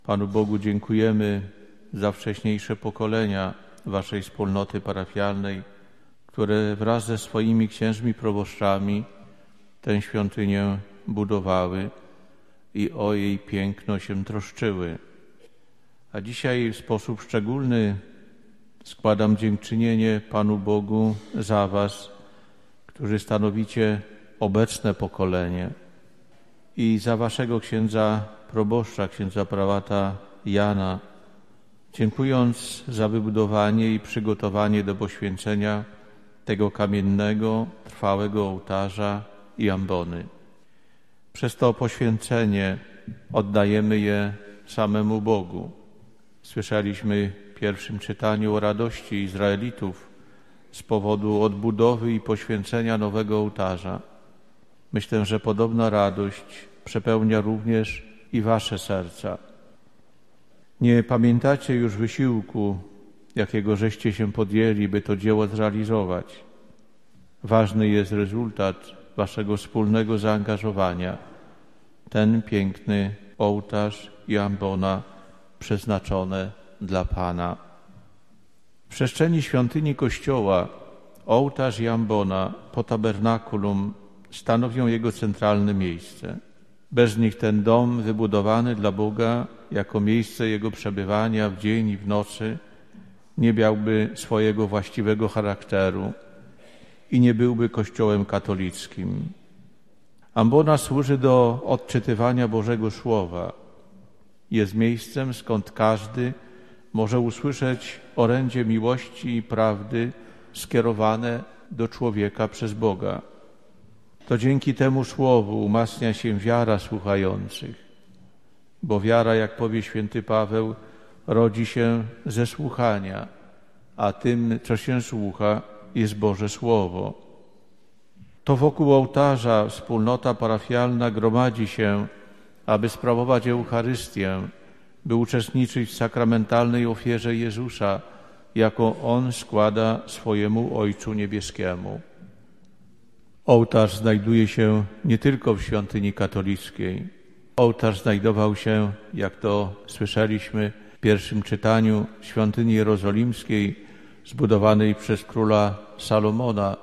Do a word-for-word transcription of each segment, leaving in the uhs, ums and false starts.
Panu Bogu dziękujemy za wcześniejsze pokolenia Waszej wspólnoty parafialnej, które wraz ze swoimi księżmi proboszczami tę świątynię budowały i o jej piękno się troszczyły. A dzisiaj w sposób szczególny składam dziękczynienie Panu Bogu za Was, którzy stanowicie obecne pokolenie, i za Waszego księdza proboszcza, księdza prałata Jana, dziękując za wybudowanie i przygotowanie do poświęcenia tego kamiennego, trwałego ołtarza i ambony. Przez to poświęcenie oddajemy je samemu Bogu. Słyszeliśmy w pierwszym czytaniu o radości Izraelitów z powodu odbudowy i poświęcenia nowego ołtarza. Myślę, że podobna radość przepełnia również i Wasze serca. Nie pamiętacie już wysiłku, jakiego żeście się podjęli, by to dzieło zrealizować. Ważny jest rezultat Waszego wspólnego zaangażowania. Ten piękny ołtarz i ambona przeznaczone dla Pana. W przestrzeni świątyni Kościoła ołtarz i ambona po tabernakulum stanowią jego centralne miejsce. Bez nich ten dom wybudowany dla Boga jako miejsce Jego przebywania w dzień i w nocy nie miałby swojego właściwego charakteru i nie byłby Kościołem katolickim. Ambona służy do odczytywania Bożego Słowa. Jest miejscem, skąd każdy może usłyszeć orędzie miłości i prawdy skierowane do człowieka przez Boga. To dzięki temu słowu umacnia się wiara słuchających, bo wiara, jak powie święty Paweł, rodzi się ze słuchania, a tym, co się słucha, jest Boże Słowo. To wokół ołtarza wspólnota parafialna gromadzi się, aby sprawować Eucharystię, by uczestniczyć w sakramentalnej ofierze Jezusa, jaką On składa swojemu Ojcu Niebieskiemu. Ołtarz znajduje się nie tylko w świątyni katolickiej. Ołtarz znajdował się, jak to słyszeliśmy w pierwszym czytaniu, w świątyni jerozolimskiej, zbudowanej przez króla Salomona.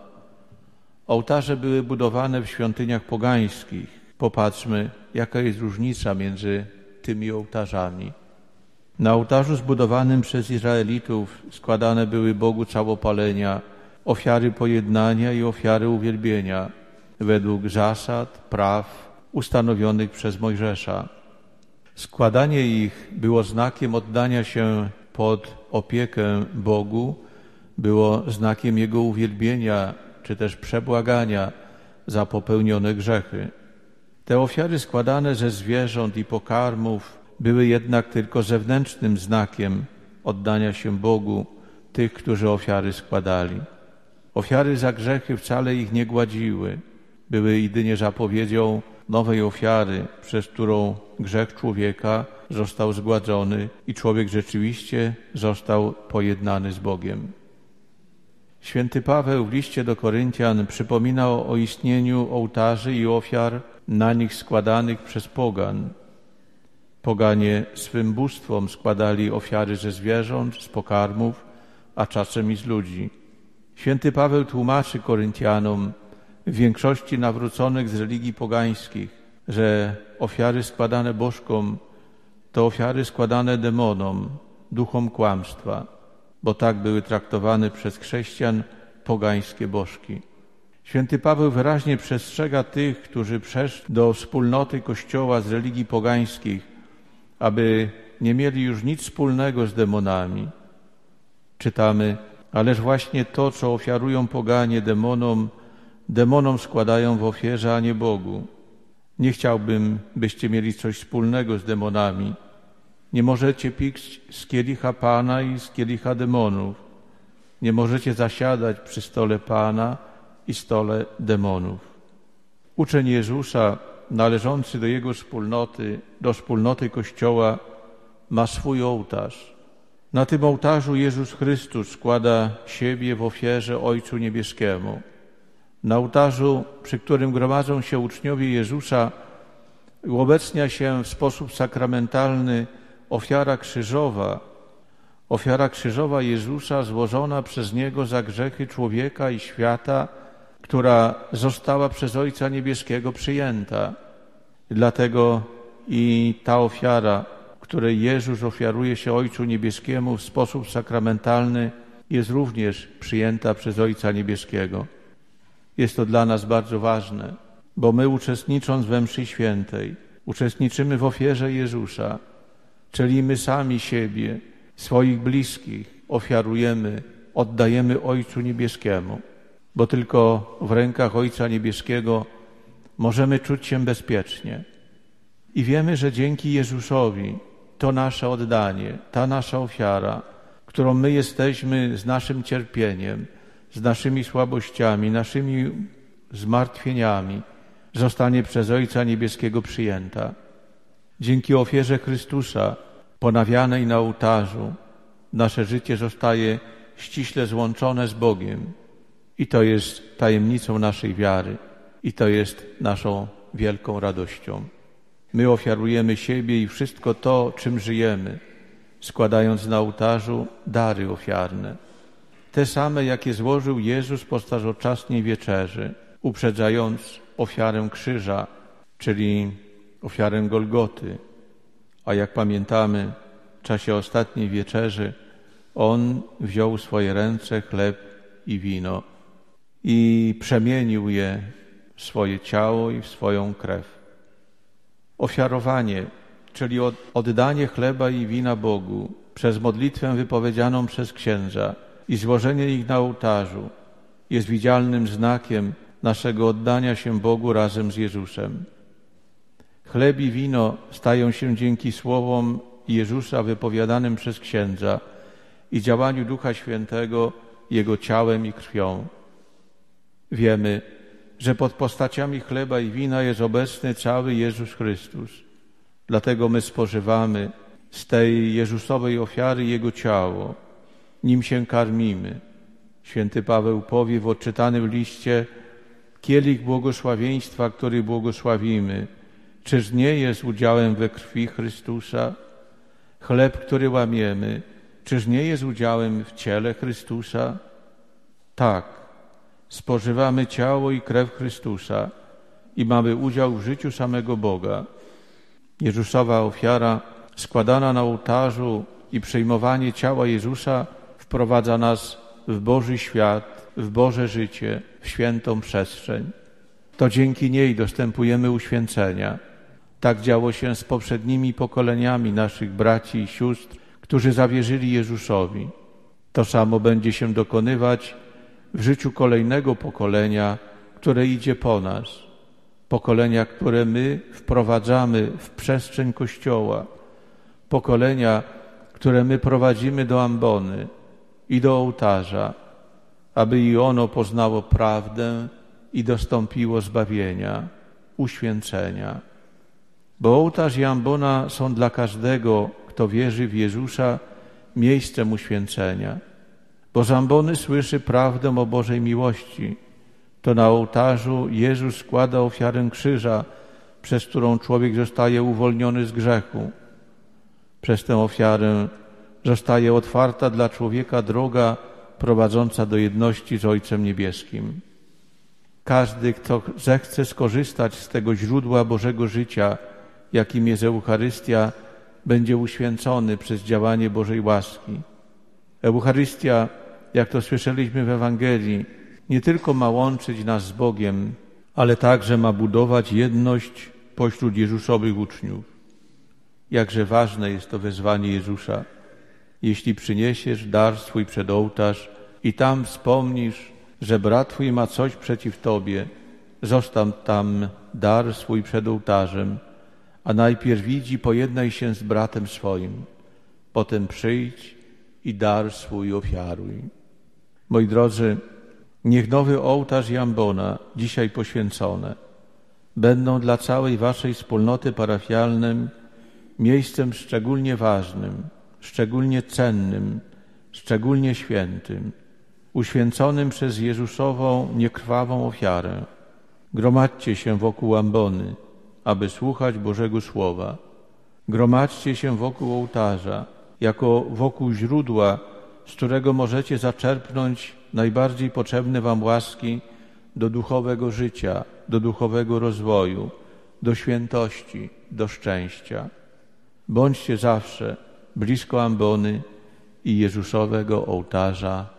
Ołtarze były budowane w świątyniach pogańskich. Popatrzmy, jaka jest różnica między tymi ołtarzami. Na ołtarzu zbudowanym przez Izraelitów składane były Bogu całopalenia, ofiary pojednania i ofiary uwielbienia według zasad, praw ustanowionych przez Mojżesza. Składanie ich było znakiem oddania się pod opiekę Bogu, było znakiem Jego uwielbienia czy też przebłagania za popełnione grzechy. Te ofiary składane ze zwierząt i pokarmów były jednak tylko zewnętrznym znakiem oddania się Bogu tych, którzy ofiary składali. Ofiary za grzechy wcale ich nie gładziły. Były jedynie zapowiedzią nowej ofiary, przez którą grzech człowieka został zgładzony i człowiek rzeczywiście został pojednany z Bogiem. Święty Paweł w liście do Koryntian przypominał o istnieniu ołtarzy i ofiar na nich składanych przez pogan. Poganie swym bóstwom składali ofiary ze zwierząt, z pokarmów, a czasem i z ludzi. Święty Paweł tłumaczy Koryntianom, w większości nawróconych z religii pogańskich, że ofiary składane bożkom to ofiary składane demonom, duchom kłamstwa, bo tak były traktowane przez chrześcijan pogańskie bożki. Święty Paweł wyraźnie przestrzega tych, którzy przeszli do wspólnoty Kościoła z religii pogańskich, aby nie mieli już nic wspólnego z demonami. Czytamy, ależ właśnie to, co ofiarują poganie demonom, demonom składają w ofierze, a nie Bogu. Nie chciałbym, byście mieli coś wspólnego z demonami. Nie możecie pić z kielicha Pana i z kielicha demonów. Nie możecie zasiadać przy stole Pana i stole demonów. Uczeń Jezusa, należący do Jego wspólnoty, do wspólnoty Kościoła, ma swój ołtarz. Na tym ołtarzu Jezus Chrystus składa siebie w ofierze Ojcu Niebieskiemu. Na ołtarzu, przy którym gromadzą się uczniowie Jezusa, uobecnia się w sposób sakramentalny ofiara krzyżowa, ofiara krzyżowa Jezusa złożona przez Niego za grzechy człowieka i świata, która została przez Ojca Niebieskiego przyjęta. Dlatego i ta ofiara, w której Jezus ofiaruje się Ojcu Niebieskiemu w sposób sakramentalny, jest również przyjęta przez Ojca Niebieskiego. Jest to dla nas bardzo ważne, bo my, uczestnicząc we mszy świętej, uczestniczymy w ofierze Jezusa, czyli my sami siebie, swoich bliskich ofiarujemy, oddajemy Ojcu Niebieskiemu, bo tylko w rękach Ojca Niebieskiego możemy czuć się bezpiecznie. I wiemy, że dzięki Jezusowi to nasze oddanie, ta nasza ofiara, którą my jesteśmy z naszym cierpieniem, z naszymi słabościami, naszymi zmartwieniami, zostanie przez Ojca Niebieskiego przyjęta. Dzięki ofierze Chrystusa ponawianej na ołtarzu nasze życie zostaje ściśle złączone z Bogiem i to jest tajemnicą naszej wiary i to jest naszą wielką radością. My ofiarujemy siebie i wszystko to, czym żyjemy, składając na ołtarzu dary ofiarne. Te same, jakie złożył Jezus podczas ostatniej wieczerzy, uprzedzając ofiarę krzyża, czyli ofiarę Golgoty. A jak pamiętamy, w czasie ostatniej wieczerzy On wziął w swoje ręce chleb i wino i przemienił je w swoje ciało i w swoją krew. Ofiarowanie, czyli oddanie chleba i wina Bogu przez modlitwę wypowiedzianą przez księdza i złożenie ich na ołtarzu jest widzialnym znakiem naszego oddania się Bogu razem z Jezusem. Chleb i wino stają się dzięki słowom Jezusa wypowiadanym przez księdza i działaniu Ducha Świętego Jego ciałem i krwią. Wiemy, że pod postaciami chleba i wina jest obecny cały Jezus Chrystus. Dlatego my spożywamy z tej Jezusowej ofiary Jego ciało, nim się karmimy. Święty Paweł powie w odczytanym liście: kielich błogosławieństwa, który błogosławimy, czyż nie jest udziałem we krwi Chrystusa? Chleb, który łamiemy, czyż nie jest udziałem w ciele Chrystusa? Tak, spożywamy ciało i krew Chrystusa i mamy udział w życiu samego Boga. Jezusowa ofiara składana na ołtarzu i przyjmowanie ciała Jezusa wprowadza nas w Boży świat, w Boże życie, w świętą przestrzeń. To dzięki niej dostępujemy uświęcenia. Tak działo się z poprzednimi pokoleniami naszych braci i sióstr, którzy zawierzyli Jezusowi. To samo będzie się dokonywać w życiu kolejnego pokolenia, które idzie po nas. Pokolenia, które my wprowadzamy w przestrzeń Kościoła. Pokolenia, które my prowadzimy do ambony i do ołtarza, aby i ono poznało prawdę i dostąpiło zbawienia, uświęcenia. Bo ołtarz i ambona są dla każdego, kto wierzy w Jezusa, miejscem uświęcenia. Bo z ambony słyszy prawdę o Bożej miłości. To na ołtarzu Jezus składa ofiarę krzyża, przez którą człowiek zostaje uwolniony z grzechu. Przez tę ofiarę zostaje otwarta dla człowieka droga prowadząca do jedności z Ojcem Niebieskim. Każdy, kto zechce skorzystać z tego źródła Bożego życia, jakim jest Eucharystia, będzie uświęcony przez działanie Bożej łaski. Eucharystia, jak to słyszeliśmy w Ewangelii, nie tylko ma łączyć nas z Bogiem, ale także ma budować jedność pośród Jezusowych uczniów. Jakże ważne jest to wezwanie Jezusa. Jeśli przyniesiesz dar swój przed ołtarz i tam wspomnisz, że brat twój ma coś przeciw tobie, zostaw tam dar swój przed ołtarzem, a najpierw idź i pojednaj się z bratem swoim. Potem przyjdź i dar swój ofiaruj. Moi drodzy, niech nowy ołtarz i ambona, dzisiaj poświęcone, będą dla całej waszej wspólnoty parafialnej miejscem szczególnie ważnym, szczególnie cennym, szczególnie świętym, uświęconym przez Jezusową niekrwawą ofiarę. Gromadźcie się wokół ambony, aby słuchać Bożego Słowa. Gromadźcie się wokół ołtarza, jako wokół źródła, z którego możecie zaczerpnąć najbardziej potrzebne wam łaski do duchowego życia, do duchowego rozwoju, do świętości, do szczęścia. Bądźcie zawsze blisko ambony i Jezusowego ołtarza.